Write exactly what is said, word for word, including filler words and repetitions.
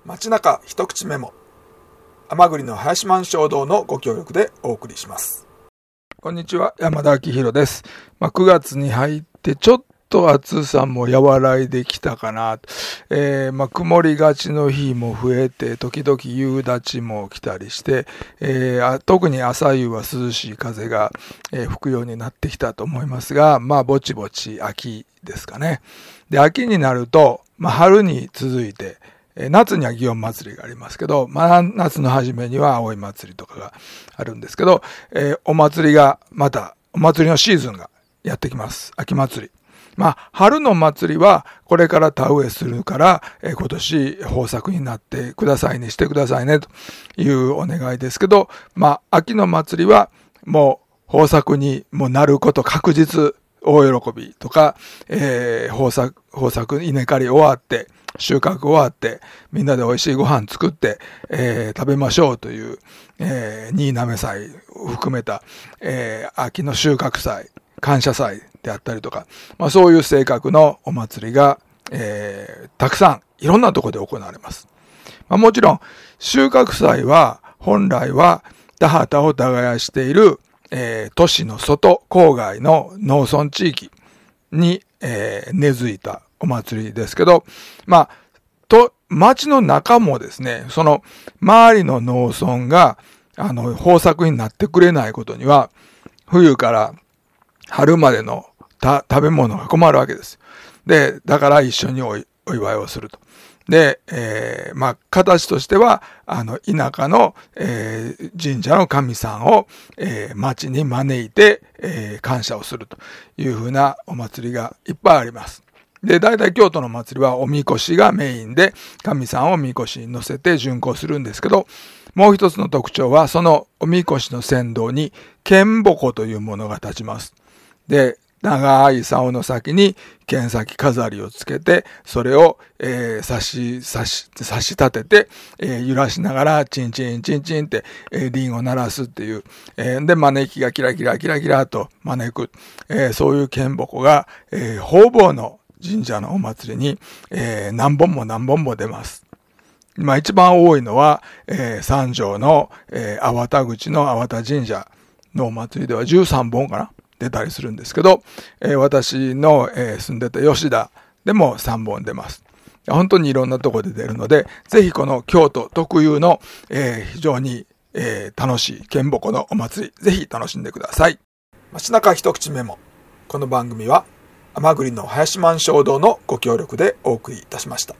街中一口メモ、甘栗の林満衝動のご協力でお送りします。こんにちは、山田明宏です。まあ、くがつに入ってちょっと暑さも和らいできたかな、えーまあ、曇りがちの日も増えて、時々夕立ちも来たりして、えー、特に朝夕は涼しい風が、えー、吹くようになってきたと思いますが、まあぼちぼち秋ですかね。で、秋になると、まあ、春に続いて夏には祇園祭りがありますけど、まあ、夏の初めには葵祭りとかがあるんですけど、えー、お祭りがまた、お祭りのシーズンがやってきます。秋祭り。まあ、春の祭りはこれから田植えするから、えー、今年豊作になってくださいね、してくださいねというお願いですけど、まあ、秋の祭りはもう豊作にもなること確実、大喜びとか、えー、豊作、豊作稲刈り終わって、収穫終わって、みんなで美味しいご飯作って、えー、食べましょうという、えー、新滑祭を含めた、えー、秋の収穫祭、感謝祭であったりとか、まあそういう性格のお祭りが、えー、たくさんいろんなところで行われます。まあ、もちろん、収穫祭は本来は田畑を耕している、えー、都市の外、郊外の農村地域に、えー、根付いたお祭りですけど、まあ、と、町の中もですね、その、周りの農村が、あの、豊作になってくれないことには、冬から春までのた食べ物が困るわけです。で、だから一緒にお、お祝いをすると。で、えー、まあ、形としては、あの、田舎の、えー、神社の神さんを、えー、町に招いて、えー、感謝をするというふうなお祭りがいっぱいあります。で、大体京都の祭りはおみこしがメインで、神さんをみこしに乗せて巡行するんですけど、もう一つの特徴は、そのおみこしの先導に、剣鉾というものが立ちます。で、長い竿の先に剣先飾りをつけて、それを、えー、差し、差し、差し立てて、えー、揺らしながら、チンチンチンチンって、えー、リンを鳴らすっていう、えー、で、招きがキラキラキラキラと招く、えー、そういう剣鉾が、えー、方々の神社のお祭りに、えー、何本も何本も出ます。まあ一番多いのは、えー、三条の、えー、粟田口の粟田神社のお祭りではじゅうさんぼんかな出たりするんですけど、えー、私の、えー、住んでた吉田でもさんぼん出ます。本当にいろんなところで出るので、ぜひこの京都特有の、えー、非常に、えー、楽しい剣鉾のお祭り、ぜひ楽しんでください。街中一口メモ。この番組は甘栗の林満衝動のご協力でお送りいたしました。